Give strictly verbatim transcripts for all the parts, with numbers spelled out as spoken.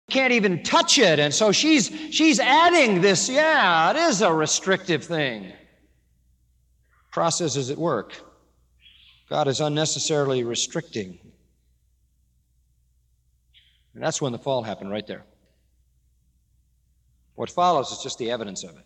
can't even touch it. And so she's, she's adding this, yeah, it is a restrictive thing. Process is at work. God is unnecessarily restricting. And that's when the fall happened, right there. What follows is just the evidence of it.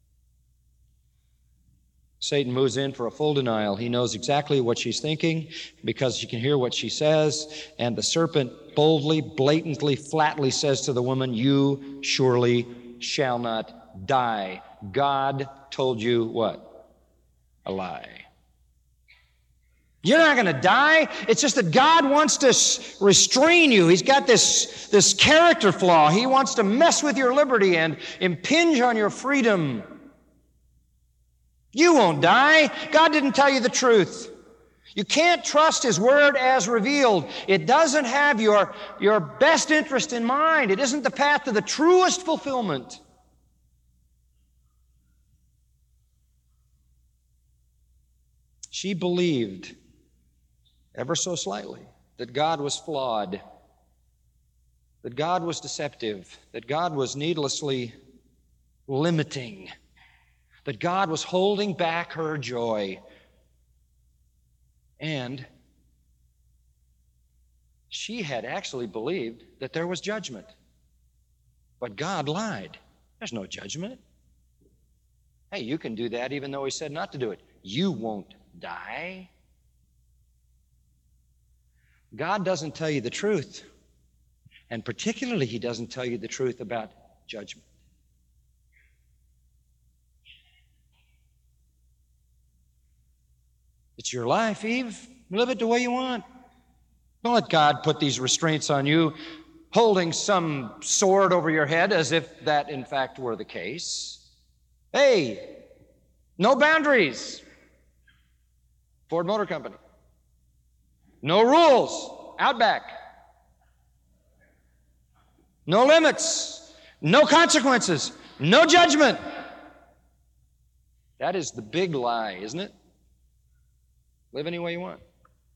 Satan moves in for a full denial. He knows exactly what she's thinking because you can hear what she says. And the serpent boldly, blatantly, flatly says to the woman, "You surely shall not die." God told you what? A lie. You're not going to die. It's just that God wants to restrain you. He's got this, this character flaw. He wants to mess with your liberty and impinge on your freedom. You won't die. God didn't tell you the truth. You can't trust His Word as revealed. It doesn't have your, your best interest in mind. It isn't the path to the truest fulfillment. She believed, ever so slightly, that God was flawed, that God was deceptive, that God was needlessly limiting, that God was holding back her joy. And she had actually believed that there was judgment. But God lied. There's no judgment. Hey, you can do that even though He said not to do it. You won't die. God doesn't tell you the truth. And particularly, He doesn't tell you the truth about judgment. It's your life, Eve. Live it the way you want. Don't let God put these restraints on you, holding some sword over your head as if that, in fact, were the case. Hey, no boundaries. Ford Motor Company. No rules. Outback. No limits. No consequences. No judgment. That is the big lie, isn't it? Live any way you want.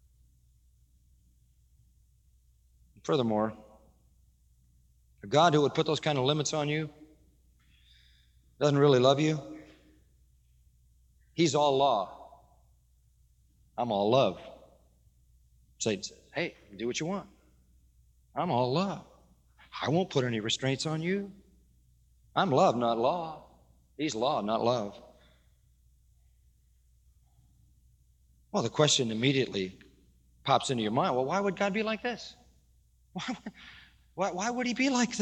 Furthermore, a God who would put those kind of limits on you doesn't really love you. He's all law. I'm all love. Satan says, hey, do what you want. I'm all love. I won't put any restraints on you. I'm love, not law. He's law, not love. Well, the question immediately pops into your mind, well, why would God be like this? Why, why, why would He be like this?